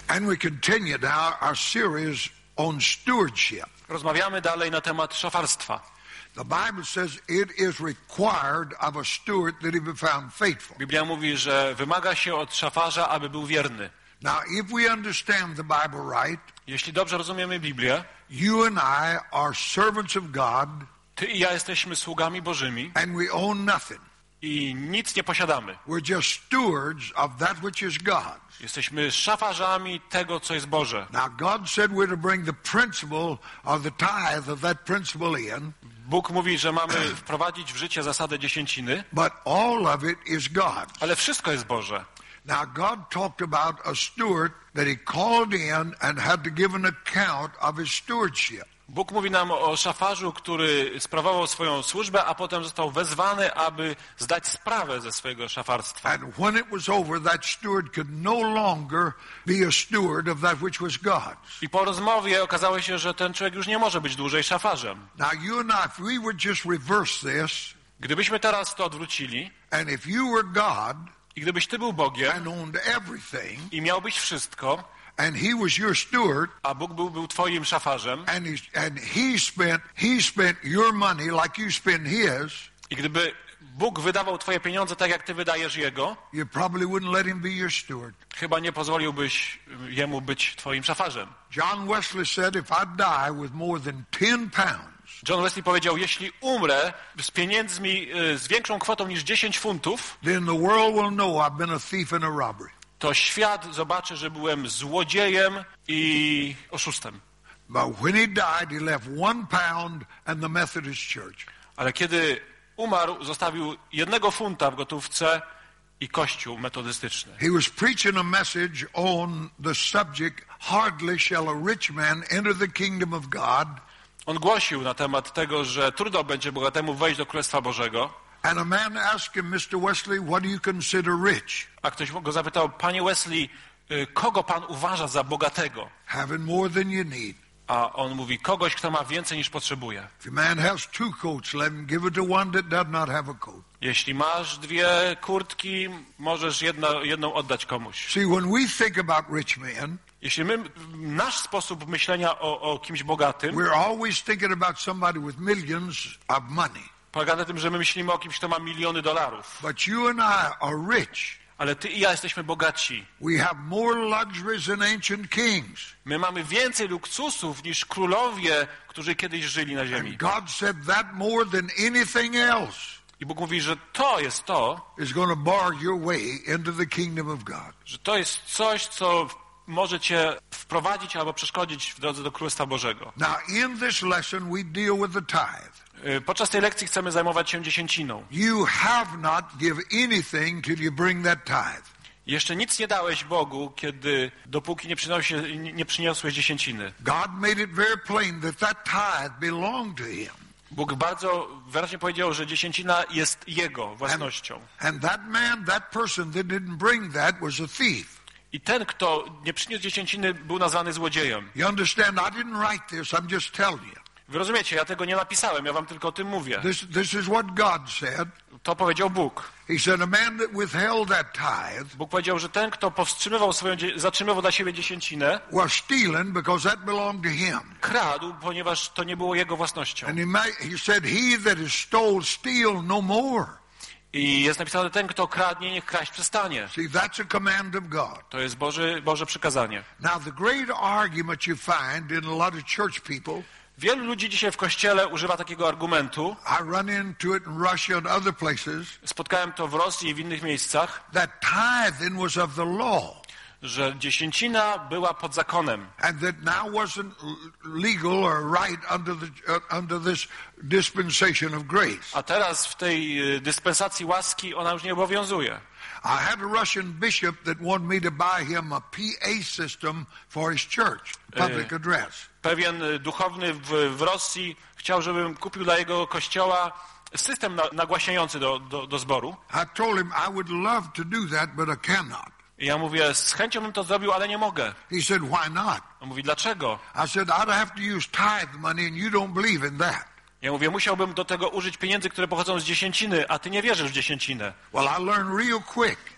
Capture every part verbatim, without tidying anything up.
And we continue now our series on stewardship. Rozmawiamy dalej na temat szafarstwa. The Bible says it is required of a steward that he be found faithful. Biblia mówi, że wymaga się od szafarza, aby był wierny. Now, if we understand the Bible right, jeśli dobrze rozumiemy Biblię, you and I are servants of God, ty i ja jesteśmy sługami Bożymi and we own nothing. i nic nie posiadamy. We're just stewards of that which is God's. Jesteśmy szafarzami tego, co jest Boże. Now, God said we're to bring the principle of the tithe of that principle in. Bóg mówi, że mamy wprowadzić w życie zasadę dziesięciny, But all of it is God's. ale wszystko jest Boże. Now, God talked about a steward that he called in and had to give an account of his stewardship. Bóg mówi nam o szafarzu, który sprawował swoją służbę, a potem został wezwany, aby zdać sprawę ze swojego szafarstwa. And when it was over, that steward could no longer be a steward of that which was God's. I po rozmowie okazało się, że ten człowiek już nie może być dłużej szafarzem. Now, you and I, if we would just reverse this, Gdybyśmy teraz to odwrócili and if you were God i gdybyś ty był Bogiem and owned everything, i miałbyś wszystko, and he was your steward, a Bóg był, był twoim szafarzem, and he, and he spent he spent your money like you spend his, i gdyby Bóg wydawał twoje pieniądze tak, jak ty wydajesz Jego, you probably wouldn't let him be your steward. chyba nie pozwoliłbyś Jemu być twoim szafarzem. John Wesley said, if I die with more than ten pounds, John Wesley powiedział, jeśli umrę z pieniędzmi z większą kwotą niż dziesięć funtów, then the world will know I've been a thief and a robber. to świat zobaczy, że byłem złodziejem i oszustem. But when he died, he left one pound and the Methodist Church. Ale kiedy umarł, zostawił jednego funta w gotówce i kościół metodystyczny. He was preaching a message on the subject, hardly shall a rich man enter the kingdom of God. On głosił na temat tego, że trudno będzie bogatemu wejść do Królestwa Bożego. And a man asked him, mister Wesley, what do you consider rich? A ktoś go zapytał, panie Wesley, kogo pan uważa za bogatego? Having more than you need. A on mówi, kogoś, kto ma więcej niż potrzebuje. If a man has two coats, let him give it to one that does not have a coat. Jeśli masz dwie kurtki, możesz jedno, jedną oddać komuś. See, when we think about rich men, Jeśli my, nasz sposób myślenia o, o kimś bogatym we're always thinking about somebody with millions of money. polega na tym, że my myślimy o kimś, kto ma miliony dolarów. But you and I are rich. Ale ty i ja jesteśmy bogaci. We have more luxuries than ancient kings. My mamy więcej luksusów niż królowie, którzy kiedyś żyli na ziemi. And God said that more than anything else I Bóg mówi, że to jest to, is going to bar your way into the kingdom of God. że to jest coś, co może cię wprowadzić albo przeszkodzić w drodze do Królestwa Bożego. Now, in this lesson, we deal with the tithe. Podczas tej lekcji chcemy zajmować się dziesięciną. You have not give anything till you bring that tithe. Jeszcze nic nie dałeś Bogu, kiedy dopóki nie, przynosi, nie przyniosłeś dziesięciny. God made it very plain that that tithe belonged to him. Bóg bardzo wyraźnie powiedział, że dziesięcina jest Jego własnością. And, and that man, that person that didn't bring that was a thief. I ten, kto nie przyniósł dziesięciny, był nazwany złodziejem. You understand? I didn't write this. I'm just telling you. Wy rozumiecie, ja tego nie napisałem, ja wam tylko o tym mówię. This, this is what God said. To powiedział Bóg. He said, a man that withheld that tithe Bóg powiedział, że ten, kto powstrzymywał swoją, zatrzymywał dla siebie dziesięcinę, was stealing because that belonged to him. kradł, ponieważ to nie było jego własnością. And he, may, he said, he that is stole, steal no more. I jest napisane, ten, kto kradnie, niech kraść przestanie. See, that's a command of God. To jest Boże, Boże przykazanie. Now, the great argument you find in a lot of church people, Wielu ludzi dzisiaj w kościele używa takiego argumentu. I run into it in Russia and other places, Spotkałem to w Rosji i w innych miejscach, that tithing was of the law. że dziesięcina była pod zakonem. And that now wasn't legal or right under the uh, under this dispensation of grace. A teraz w tej dyspensacji łaski ona już nie obowiązuje. I had a Russian bishop that wanted me to buy him a P A system for his church, public address. Pewien duchowny w, w Rosji chciał, żebym kupił dla jego kościoła system na, nagłaśniający do, do, do zboru. I told him I would love to do that, but I cannot. I ja mówię, z chęcią bym to zrobił, ale nie mogę. He said, why not? On mówi, dlaczego? I said, I'd have to use tithe money and you don't believe in that. Ja mówię, musiałbym do tego użyć pieniędzy, które pochodzą z dziesięciny, a ty nie wierzysz w dziesięcinę. Well, I learned real quick.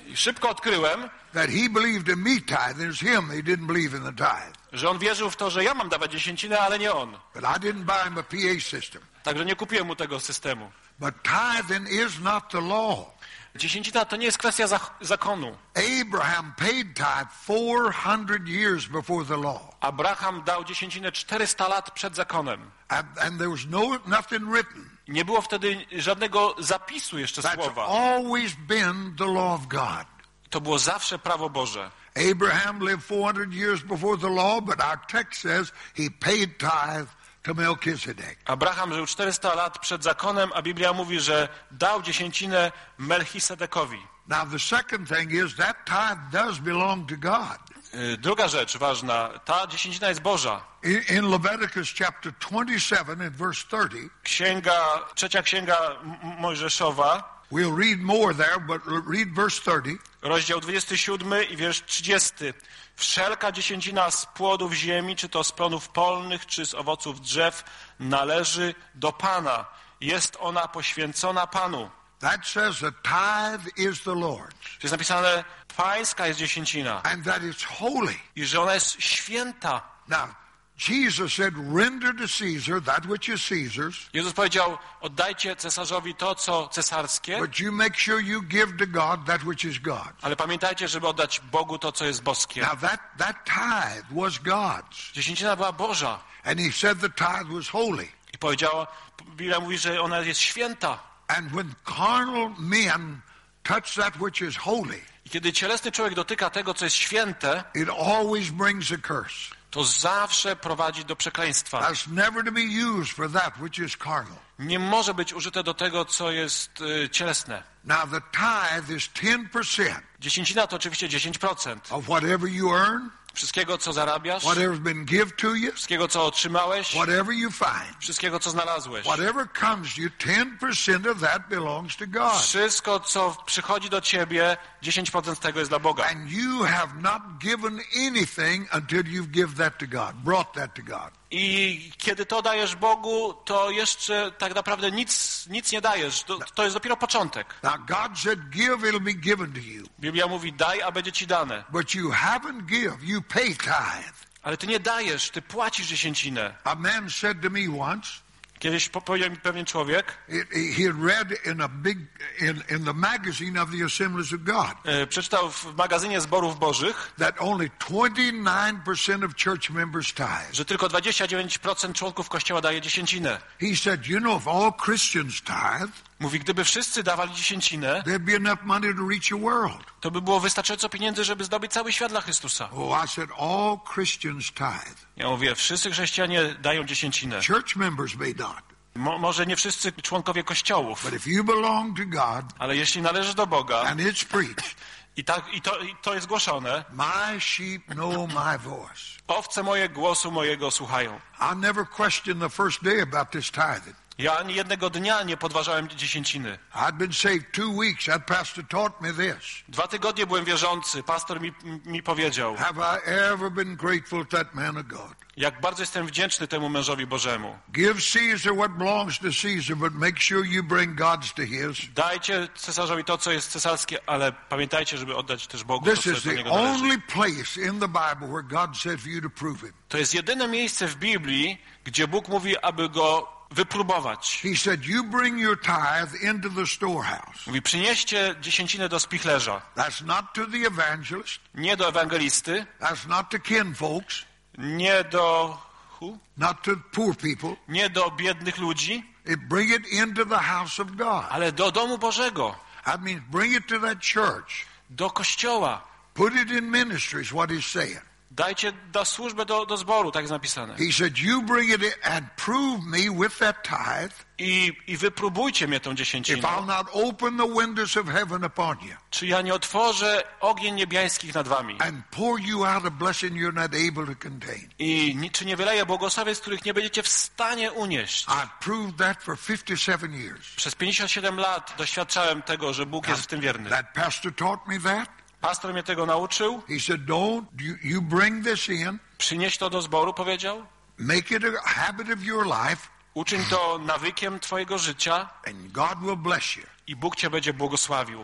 I szybko odkryłem, that he believed in me tithe, and it's him he didn't believe in the tithe. że on wierzył w to, że ja mam dawać dziesięcinę, ale nie on. But I didn't buy him a P A system. Także nie kupiłem mu tego systemu. But tithing is not the law. Dziesięcina to nie jest kwestia zak- zakonu. Abraham paid tithe four hundred years before the law. Abraham dał dziesięcinę czterysta lat przed zakonem. And, and there was no nothing written. Nie było wtedy żadnego zapisu jeszcze That's słowa. always been the law of God. To było zawsze prawo Boże. Abraham lived four hundred years before the law, but our text says he paid tithe to Melchizedek. Abraham żył czterysta lat przed zakonem, a Biblia mówi, że dał dziesięcinę Melchisedekowi. Now the second thing is that tithe does belong to God. Yy, Druga rzecz ważna, ta dziesięcina jest Boża. In, in Leviticus chapter twenty-seven and verse thirty, Księga, trzecia księga M- Mojżeszowa, we'll read more there, but read verse thirty. rozdział dwudziesty siódmy i wiersz trzydziesty. Wszelka dziesięcina z płodów ziemi, czy to z plonów polnych, czy z owoców drzew, należy do Pana. Jest ona poświęcona Panu. That says the tithe is the Lord's, To jest napisane, pańska jest dziesięcina and that it's holy. i że ona jest święta. Now, Jesus said, render to Caesar that which is Caesar's, Jezus powiedział, oddajcie cesarzowi to, co cesarskie, but you make sure you give to God that which is God's. ale pamiętajcie, żeby oddać Bogu to, co jest boskie. Now, that, that tithe was God's, Dziesięcina była Boża and he said the tithe was holy. i powiedziała, Biblia mówi, że ona jest święta. And when carnal men touch that which is holy, I kiedy cielesny człowiek dotyka tego, co jest święte, it always brings a curse. to zawsze prowadzi do przekleństwa. That's never to be used for that which is carnal. Nie może być użyte do tego, co jest y, cielesne. Now, the tithe is ten percent Dziesięcina to oczywiście dziesięć procent. of whatever you earn, Wszystkiego, co zarabiasz, whatever's been given to you, wszystkiego, co otrzymałeś, whatever you find, wszystkiego, co znalazłeś. whatever comes to you, ten percent of that belongs to God. Wszystko, co przychodzi do ciebie, dziesięć procent tego jest dla Boga. And you have not given anything until you've given that to God, brought that to God. I kiedy to dajesz Bogu, to jeszcze tak naprawdę nic, nic nie dajesz. To, to jest dopiero początek. Now, God said, give, it'll be given to you. Biblia mówi, daj, a będzie ci dane. But you haven't give, you pay tithe. Ale ty nie dajesz, ty płacisz dziesięcinę. A man said to me once, Kiedyś po- powiedział mi pewien człowiek, it, he had read in a big, in, in the magazine of the Assemblies of God, e, przeczytał w magazynie Zborów Bożych, that only twenty-nine percent of church members tithe. że tylko dwadzieścia dziewięć procent członków Kościoła daje dziesięcinę. He said, you know, if all Christians tithe, Mówi, gdyby wszyscy dawali dziesięcinę, there'd be enough money to reach a world. to by było wystarczająco pieniędzy, żeby zdobyć cały świat dla Chrystusa. Oh, I said, all Christians tithe. Ja mówię, wszyscy chrześcijanie dają dziesięcinę. Church members may not. Mo, może nie wszyscy członkowie kościołów, But if you belong to God ale jeśli należysz do Boga and it's preached, i, tak, i, to, i to jest głoszone, my sheep know my voice. owce moje głosu mojego słuchają. I never questioned the first day about this tithing. Ja ani jednego dnia nie podważałem dziesięciny. I'd been saved two weeks. That pastor taught me this. Dwa tygodnie byłem wierzący. Pastor mi, mi powiedział, Have I ever been grateful to that man of God? jak bardzo jestem wdzięczny temu mężowi Bożemu. Give Caesar what belongs to Caesar, but make sure you bring God's to his. Dajcie cesarzowi to, co jest cesarskie, ale pamiętajcie, żeby oddać też Bogu to, This co is do the niego należy. only place in the Bible where God said for you to prove him. To jest jedyne miejsce w Biblii, gdzie Bóg mówi, aby go wypróbować. He said, you bring your tithe into the storehouse. Mówi, przynieście dziesięcinę do spichlerza. That's not to the evangelist. Nie do ewangelisty, That's not to kinfolks. nie do who? Not to poor people. Nie do biednych ludzi, It bring it into the house of God. ale do domu Bożego, I mean, bring it to that church. do kościoła. Put it in ministry is what he's saying. Dajcie do służbę do, do zboru, tak jest napisane. He said, you bring it in and prove me with that tithe I, I wypróbujcie mnie tą if dziesięciną. I'll not open the windows of heaven upon you Czy ja nie otworzę ogień niebiańskich nad wami? and pour you out a blessing you're not able to contain. I ni- czy nie wyleję błogosławieństw, których nie będziecie w stanie unieść? I proved that for fifty-seven years. Przez pięćdziesiąt siedem lat doświadczałem tego, że Bóg jest w tym wierny. That pastor taught me that. Pastor mnie tego nauczył. He said, don't, you, you bring this in, Przynieś to do zboru, powiedział. make it a habit of your life, Uczyń to nawykiem twojego życia and God will bless you. i Bóg cię będzie błogosławił.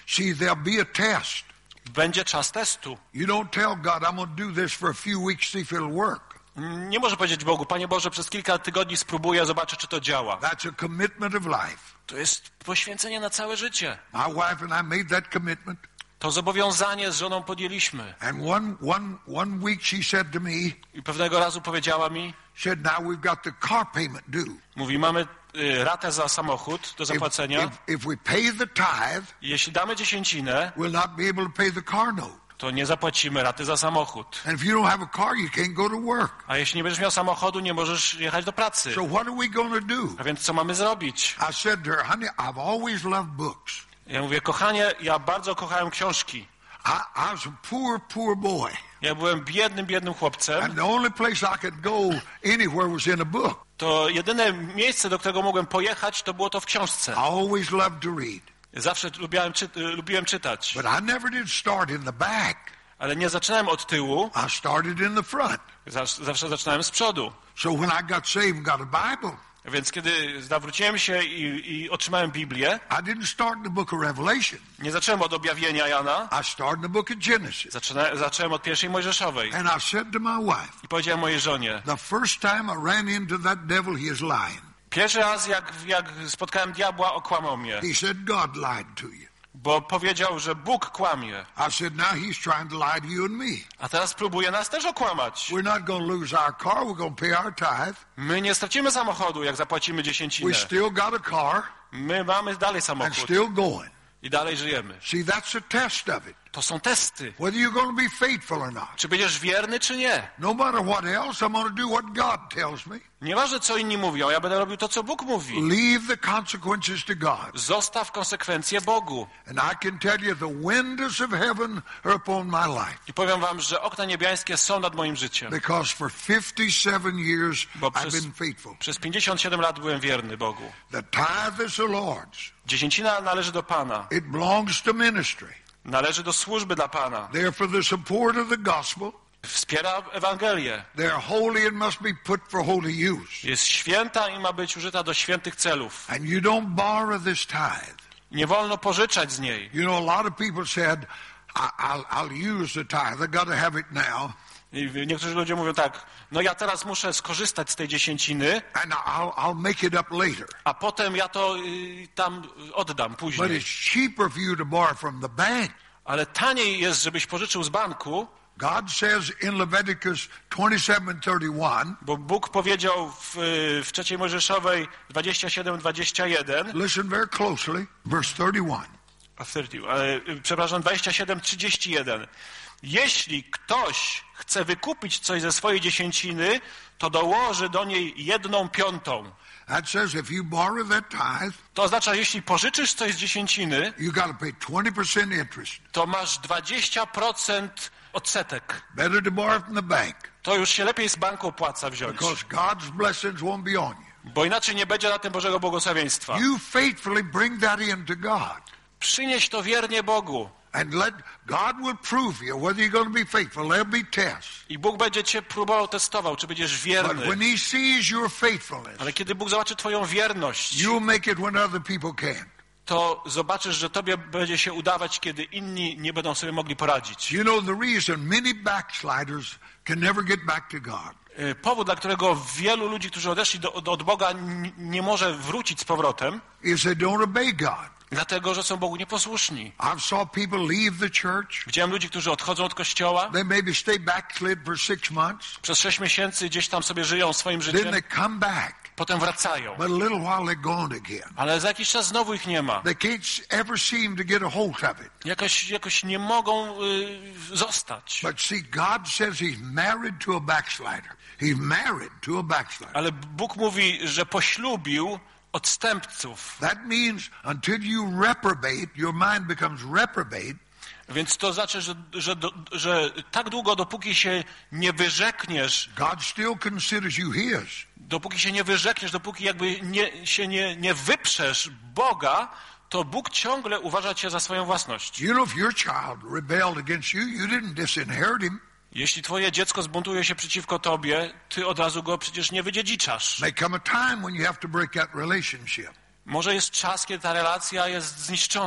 See, there'll be a test. Będzie czas testu. You don't tell God, I'm going to do this for a few weeks, see if it'll work. Nie może powiedzieć Bogu, Panie Boże, przez kilka tygodni spróbuję, zobaczę, czy to działa. That's a commitment of life. To jest poświęcenie na całe życie. My wife and I made that commitment. To zobowiązanie z żoną podjęliśmy. And one, one, one week she said to me, I pewnego razu powiedziała mi, said, now we've got the car payment due. mówi, mamy y, ratę za samochód do zapłacenia. If, if, if we pay the tithe, Jeśli damy dziesięcinę, we'll not be able to pay the car note. to nie zapłacimy raty za samochód. And if you don't have a car, you can't go to work. A jeśli nie będziesz miał samochodu, nie możesz jechać do pracy. So what are we going to do? A więc co mamy zrobić? I said to her, honey, I've always loved books. Ja mówię, kochanie, ja bardzo kochałem książki. I, I was a poor, poor boy. Ja byłem biednym, biednym chłopcem. And the only place I could go anywhere was in a book. To jedyne miejsce, do którego mogłem pojechać, to było to w książce. I always loved to read. Zawsze lubiłem, czy, lubiłem czytać. But I never did start in the back. Ale nie zaczynałem od tyłu. I started in the front. Zawsze zaczynałem z przodu. So when I got saved and got a Bible, Więc kiedy nawróciłem się i, i otrzymałem Biblię, I didn't start in the book of Revelation. nie zacząłem od objawienia Jana, I started in the book of Genesis. zaczyna, zacząłem od pierwszej Mojżeszowej. And I said to my wife, I powiedziałem mojej żonie, the first time I ran into that devil, he is lying. pierwszy raz jak, jak spotkałem diabła, okłamał mnie, He said, God lied to you. bo powiedział, że Bóg kłamie. I said, now he's trying to lie to you and me. A teraz próbuje nas też okłamać. We're not going to lose our car. We're going to pay our tithe. My nie stracimy samochodu, jak zapłacimy We dziesięcinę. still got a car My mamy dalej and samochód still going. i dalej żyjemy. See, that's a test of it. To są testy. Whether you're going to be faithful or not. Czy będziesz wierny, czy nie? No matter what else, I'm going to do what God tells me. Nieważne, co inni mówią, ja będę robił to, co Bóg mówi. Leave the consequences to God. Zostaw konsekwencje Bogu. And I can tell you the windows of heaven are upon my life. I powiem wam, że okna niebiańskie są nad moim życiem. Because for fifty-seven years Bo I've przez, been faithful. przez pięćdziesiąt siedem lat byłem wierny Bogu. The tithe is the Lord's. Dziesięcina należy do Pana. It belongs to ministry. Należy do służby dla Pana. They're for the support of the gospel. Wspiera Ewangelię. They're holy and must be put for holy use. Jest święta i ma być użyta do świętych celów. And you don't borrow this tithe. Nie wolno pożyczać z niej. You know, a lot of people said, I, I'll, I'll use the tithe. I got to have it now. I niektórzy ludzie mówią tak, no ja teraz muszę skorzystać z tej dziesięciny, And I'll, I'll make it up later. a potem ja to y, tam oddam But później. it's cheaper for you to borrow from the bank. Ale taniej jest, żebyś pożyczył z banku, God says in Leviticus twenty-seven thirty-one, bo Bóg powiedział w, w trzeciej Mojżeszowej dwadzieścia siedem dwadzieścia jeden, listen very closely, verse thirty-one. a trzydzieści, e, przepraszam, dwadzieścia siedem trzydzieści jeden. Jeśli ktoś chce wykupić coś ze swojej dziesięciny, to dołoży do niej jedną piątą. That says if you borrow that tithe, To oznacza, jeśli pożyczysz coś z dziesięciny, you got to pay twenty percent interest. to masz dwadzieścia procent odsetek. Better to borrow from the bank To już się lepiej z banku opłaca wziąć, because God's blessings won't be on you. bo inaczej nie będzie na tym Bożego błogosławieństwa. You faithfully bring that in to God. Przynieś to wiernie Bogu And let God will prove you whether you're going to be faithful. There'll be tests. i Bóg będzie cię próbował, testował, czy będziesz But wierny. when He sees your faithfulness, Ale kiedy Bóg zobaczy twoją wierność, you'll make it when other people can't. to zobaczysz, że tobie będzie się udawać, kiedy inni nie będą sobie mogli poradzić. You know the reason many backsliders can never get back to God. Y, Powód, dla którego wielu ludzi, którzy odeszli do, do, od Boga, n- nie może wrócić z powrotem, is they don't obey God. dlatego, że są Bogu nieposłuszni. I've saw people leave the church. Widziałem ludzi, którzy odchodzą od kościoła, They maybe stay backslid for six months. przez sześć miesięcy gdzieś tam sobie żyją swoim Then życiem, they come back. potem wracają. But a little while they're gone again. Ale za jakiś czas znowu ich nie ma. They can't ever seem to get a hold of it. Jakoś, jakoś nie mogą y, zostać. But see, God says He's married to a backslider. He's married to a backslider. Ale Bóg mówi, że poślubił odstępców. That means until you reprobate, your mind becomes reprobate, Więc to znaczy, że, że, do, że tak długo, dopóki się nie wyrzekniesz, God still considers you His. dopóki się nie wyrzekniesz, dopóki jakby nie, się nie, nie wyprzesz Boga, to Bóg ciągle uważa cię za swoją własność. You know, if your child rebelled against you, you didn't disinherit him. Jeśli twoje dziecko zbuntuje się przeciwko tobie, ty od razu go przecież nie wydziedziczasz. May come a time when you have to break that relationship. Może jest czas, kiedy ta relacja jest zniszczona.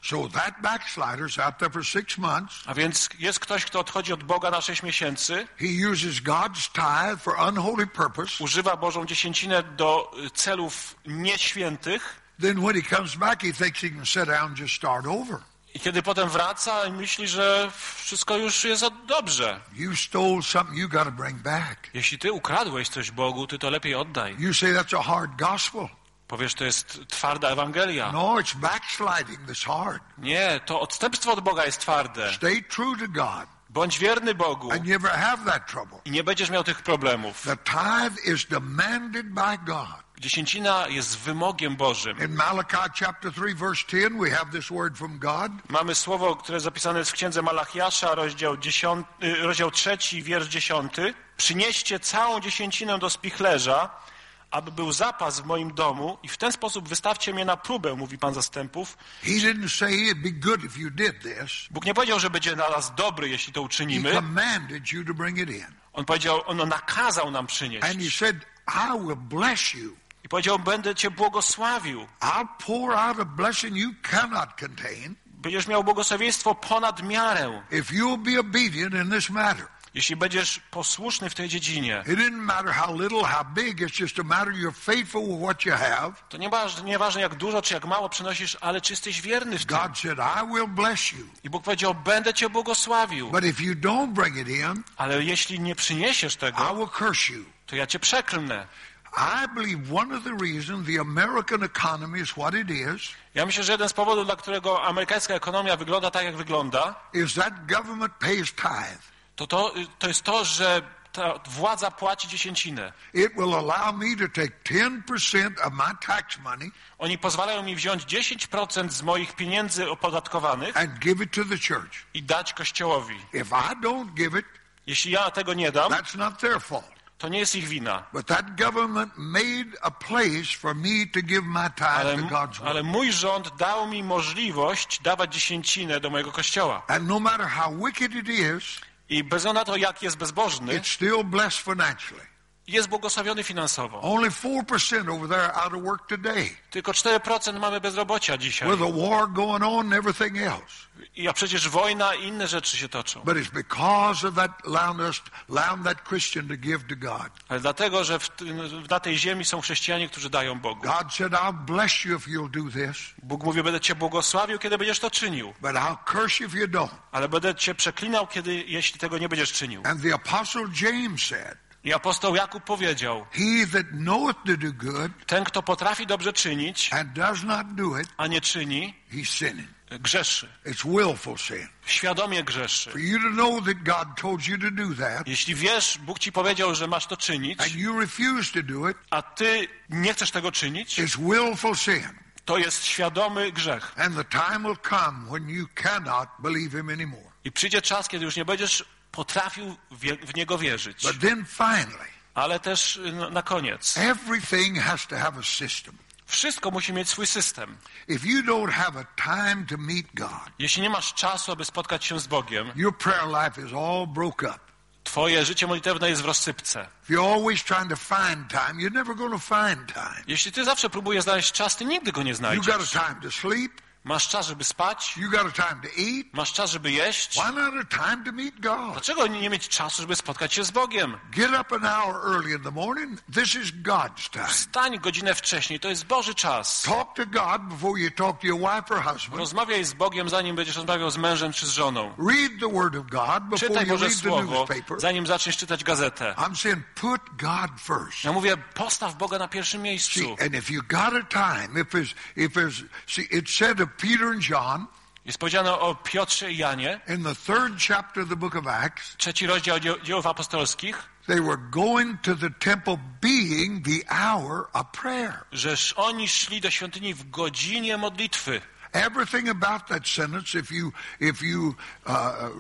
So that backslider's out there for six months. A więc jest ktoś, kto odchodzi od Boga na sześć miesięcy. He uses God's tithe for unholy purpose. Używa Bożą dziesięcinę do celów nieświętych. Then when he comes back, he thinks he can sit down and just start over. I kiedy potem wraca i myśli, że wszystko już jest dobrze. You stole something you got to bring back. Jeśli ty ukradłeś coś Bogu, ty to lepiej oddaj. You say that's a hard gospel. Powiesz, to jest twarda Ewangelia. No, it's backsliding that's hard. Nie, to odstępstwo od Boga jest twarde. Stay true to God. Bądź wierny Bogu. And you never have that trouble. I nie będziesz miał tych problemów. The tithe is demanded by God. Dziesięcina jest wymogiem Bożym. In Malachi chapter three, verse ten, we have this word from God. Mamy słowo, które zapisane jest w księdze Malachiasza, rozdział, dziesiąty, rozdział trzeci, wiersz dziesiąty. Przynieście całą dziesięcinę do spichlerza, aby był zapas w moim domu i w ten sposób wystawcie mnie na próbę, mówi Pan zastępów. He didn't say it'd be good if you did this. Bóg nie powiedział, że będzie na nas dobry, jeśli to He uczynimy. commanded you to bring it in. On powiedział, on nakazał nam przynieść. And he said, I will bless you. I powiedział, będę cię błogosławił. I'll pour out a blessing you cannot contain. Będziesz miał błogosławieństwo ponad miarę. If you'll be obedient in this matter. Jeśli będziesz posłuszny w tej dziedzinie. It didn't matter how little, how big, it's just a matter you're faithful with what you have. To nieważne, nieważne jak dużo czy jak mało przynosisz, ale czy jesteś wierny w tym. God said, I will bless you. I Bóg powiedział, będę cię błogosławił. But if you don't bring it in, ale jeśli nie przyniesiesz tego, I will curse you. to ja cię przeklnę. I believe one of the reasons the American economy is what it is. Ja myślę, że jeden z powodów, dla którego amerykańska ekonomia wygląda tak, jak wygląda, is that government pays tithe. To, to, to jest to, że ta władza płaci dziesięcinę. It will allow me to take ten percent of my tax money. Oni pozwalają mi wziąć dziesięć procent z moich pieniędzy opodatkowanych and give it to the church. I dać Kościołowi. If I don't give it, jeśli ja tego nie dam, that's not their fault. To nie jest ich wina. But that government made a place for me to give my tithe ale, to God's work. ale mój rząd dał mi możliwość dawać dziesięcinę do mojego Kościoła. And no matter how wicked it is, I bez względu na to, jak jest bezbożny, it's still blessed financially. Jest błogosławiony finansowo. Only four percent over there out of work today. Tylko cztery procent mamy bezrobocia dzisiaj. With a war going on and everything else. I a przecież wojna i inne rzeczy się toczą. But it's because of that allowing us, allowing that Christian to give to God. Ale dlatego, że w, na tej ziemi są chrześcijanie, którzy dają Bogu. God said, I'll bless you if you'll do this. Bóg mówi, będę cię błogosławił, kiedy będziesz to czynił. But I'll curse you if you don't. Ale będę cię przeklinał, kiedy, jeśli tego nie będziesz czynił. And the apostle James said, I apostoł Jakub powiedział, he that knoweth to do good, ten, kto potrafi dobrze czynić, and does not do it, a nie czyni, he's sinning. grzeszy. It's willful sin. Świadomie grzeszy. For you to know that God told you to do that, jeśli wiesz, Bóg ci powiedział, że masz to czynić, and you refuse to do it, a ty nie chcesz tego czynić, it's willful sin. to jest świadomy grzech. And the time will come when you cannot believe him anymore. I przyjdzie czas, kiedy już nie będziesz potrafił w Niego wierzyć. But then finally, ale też na koniec, everything has to have a system. Wszystko musi mieć swój system. If you don't have a time to meet God, jeśli nie masz czasu, aby spotkać się z Bogiem, your prayer life is all broke up. Twoje życie modlitewne jest w rozsypce. If you're always trying to find time, you're never going to find time. Jeśli ty zawsze próbujesz znaleźć czas, ty nigdy go nie znajdziesz. You got a time to sleep. Masz czas, żeby spać. You got a time to eat. Masz czas, żeby jeść. Why not a time to meet God? Dlaczego nie mieć czasu, żeby spotkać się z Bogiem? Get up an hour early in the morning. This is God's time. Wstań godzinę wcześniej, to jest Boży czas. Talk to God before you talk to your wife or husband. Rozmawiaj z Bogiem, zanim będziesz rozmawiał z mężem czy z żoną. Read the Word of God before Czytaj you Boże read the Słowo, newspaper. zanim zaczniesz czytać gazetę. I'm saying put God first. Ja mówię, postaw Boga na pierwszym See, miejscu. and if you got a time, if it's, if it's, see, it said of Peter and John, Jest powiedziane o Piotrze i Janie, in the third chapter of the book of Acts, trzeci rozdział Dzieł apostolskich, they were going to the temple being the hour of prayer. żeż oni szli do świątyni w godzinie modlitwy. Everything about that sentence, if you if you uh,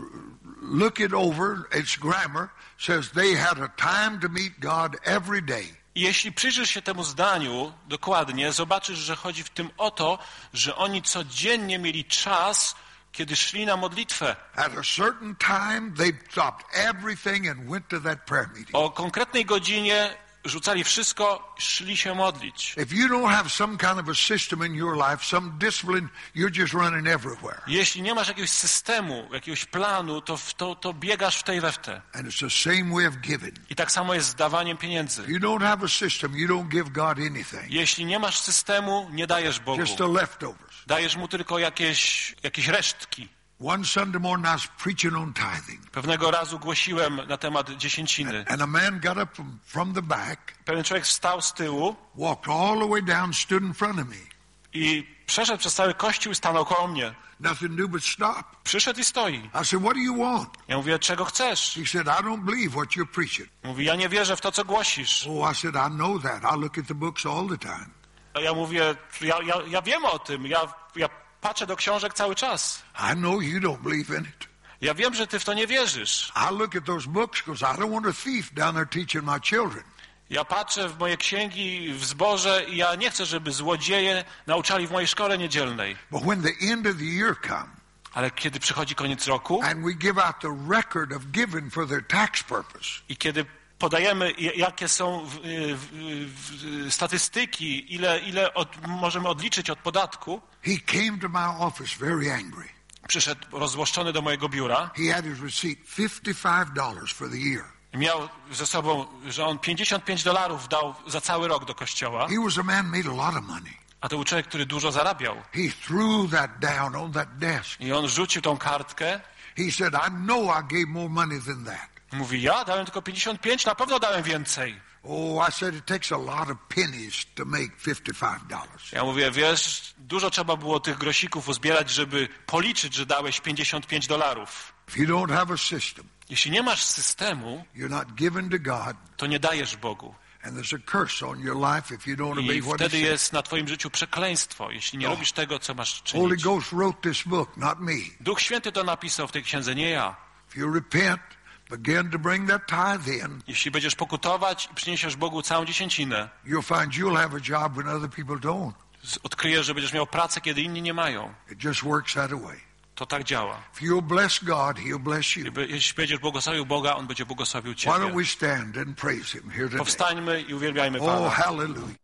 look it over, its grammar says they had a time to meet God every day. I jeśli przyjrzysz się temu zdaniu dokładnie, zobaczysz, że chodzi w tym o to, że oni codziennie mieli czas, kiedy szli na modlitwę. At a certain time, they stopped everything and went to that prayer meeting. O konkretnej godzinie rzucali wszystko, szli się modlić. If you don't have some kind of a system in your life, some discipline, you're just running everywhere. Jeśli nie masz jakiegoś systemu, jakiegoś planu, to, to, to biegasz w tej we w te. And it's the same way of giving. I tak samo jest z dawaniem pieniędzy. If you don't have a system, you don't give God anything. Jeśli nie masz systemu, nie dajesz Bogu. Just the leftovers. Dajesz mu tylko jakieś, jakieś resztki. One Sunday morning I was preaching on tithing. Pewnego razu głosiłem na temat dziesięciny. And a man got up from, from the back, Pewien człowiek wstał z tyłu walked all the way down, stood in front of me. i przeszedł przez cały kościół i stanął koło mnie. Nothing to do but stop. Przyszedł i stoi. I said, what do you want? Ja mówię, czego chcesz? He said, I don't believe what you're preaching. Mówi, ja nie wierzę w to, co głosisz. Oh, I said, I know that. I look at the books all the time. A ja mówię, ja, ja, ja wiem o tym, ja, ja patrzę do książek cały czas. I know you don't believe in it. Ja wiem, że ty w to nie wierzysz. I look at those books because I don't want a thief down there teaching my children. Ja patrzę w moje księgi, w zboże i ja nie chcę, żeby złodzieje nauczali w mojej szkole niedzielnej. But when the end of the year comes, Ale kiedy przychodzi koniec roku and we give out the record of giving for their tax purpose, i kiedy podajemy, jakie są w, w, w, statystyki, ile, ile od, możemy odliczyć od podatku, he came to my office very angry. przyszedł rozłoszczony do mojego biura. He had his receipt, fifty-five dollars for the year. Miał ze sobą, że on pięćdziesiąt pięć dolarów dał za cały rok do kościoła, He was a man made a lot of money. a to był człowiek, który dużo zarabiał. He threw that down on that desk. I on rzucił tą kartkę. He said, I know I gave more money than that. Mówi, ja dałem tylko pięćdziesiąt pięć, na pewno dałem więcej. Oh, I said, it takes a lot of pennies to make fifty-five dollars. Ja mówię, wiesz, dużo trzeba było tych grosików uzbierać, żeby policzyć, że dałeś pięćdziesiąt pięć dolarów. If you don't have a system, Jeśli nie masz systemu, you're not given to God, to nie dajesz Bogu. and there's a curse on your life if you don't obey I what he wtedy said. jest na twoim życiu przekleństwo, jeśli nie No. robisz tego, co masz Holy czynić. Ghost wrote this book, not me. Duch Święty to napisał w tej księdze, nie ja. If you repent, begin to bring that tithe in, Jeśli będziesz pokutować i przyniesiesz Bogu całą dziesięcinę, you'll find you'll have a job when other people don't. z- odkryjesz, że będziesz miał pracę, kiedy inni nie mają. It just works that way. To tak działa. If you'll bless God, he'll bless you. Jeśli jeśli będziesz błogosławił Boga, On będzie błogosławił Why don't ciebie. we stand and praise him here today? Powstańmy i uwielbiajmy Oh, Pana. hallelujah.